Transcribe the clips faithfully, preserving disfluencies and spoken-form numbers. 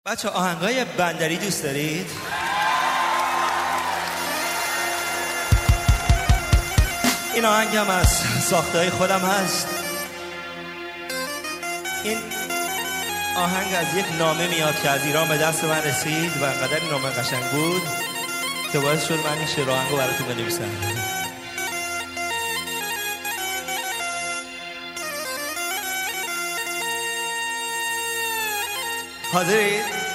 بچه آهنگای بندری دوست دارید؟ این آهنگ هم از ساخته‌های خودم هست. این آهنگ از یک نامه میاد که از ایران به دست من رسید و انقدر این نامه قشنگ بود که باعث شد من این شعر آهنگو براتون بنویسم. حاضرید؟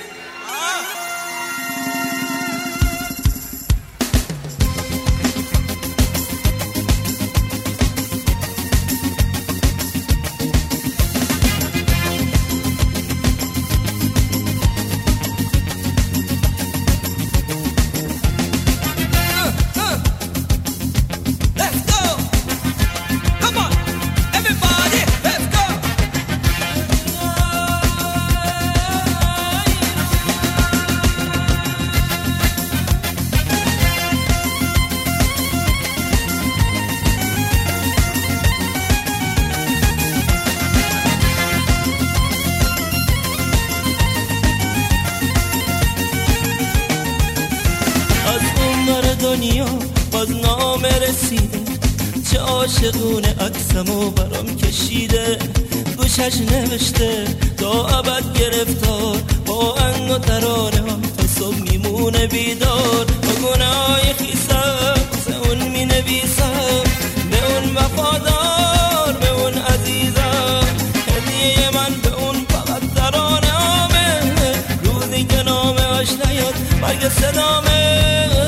دنیا باز نامه رسیده، چه عاشقونه عکسمو برام کشیده، گوشش نوشته تا ابد گرفتار، با انگ و ترانه ها تا صبح میمونه بیدار، با گناهای خیسم واسه اون می نویسم، به اون وفادار به اون عزیزم، هدیه من به اون فقط ترانه هامه، روزی که نامه هاش نیاد برگ صدامه،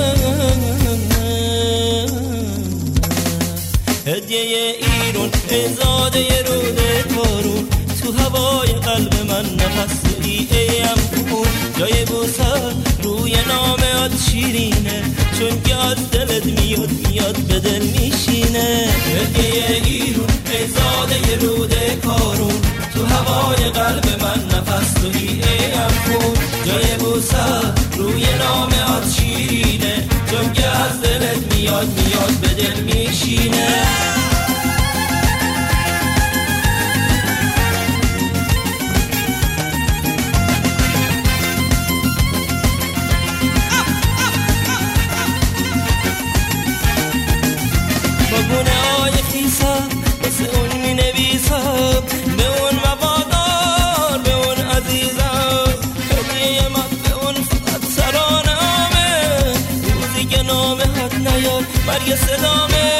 هدیه ایرون ازاده روده کارون، تو هوای قلب من نفس ای ایم خون، جای بوسه روی نامه شیرینه، چون که از دلت میاد میاد به دل میشینه، هدیه ایرون ازاده روده کارون، تو هوای قلب من نفس ای ایم خون، جای بوسه روی نامه شیرینه، چون که از دلت میاد میاد به دل میشینه. گونه های خیسم واسه اون می نویسم، به اون وفادار به اون عزیزم، هدیه من به اون فقط سرانمه، روزی که نامه حد نیاد برگ صدامه،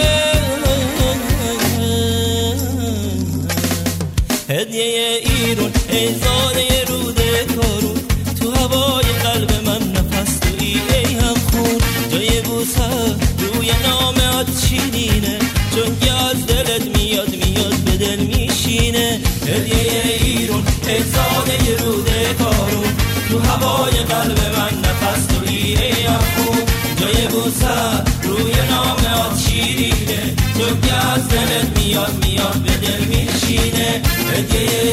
هدیه ایرون ای زاده روده کارون، تو هوای قلب من نفس توی ای هم خون، جای بوسه روی نامه شیرینه، چون که از دلت میاد میاد به دل میشینه، هدیه ایرون ای زاده روده کارون، تو هوای قلب من نفس توی ای هم خون، جای بوسه روی نامه شیرینه، چون که از دلت میاد میاد به دل میشینه، هدیه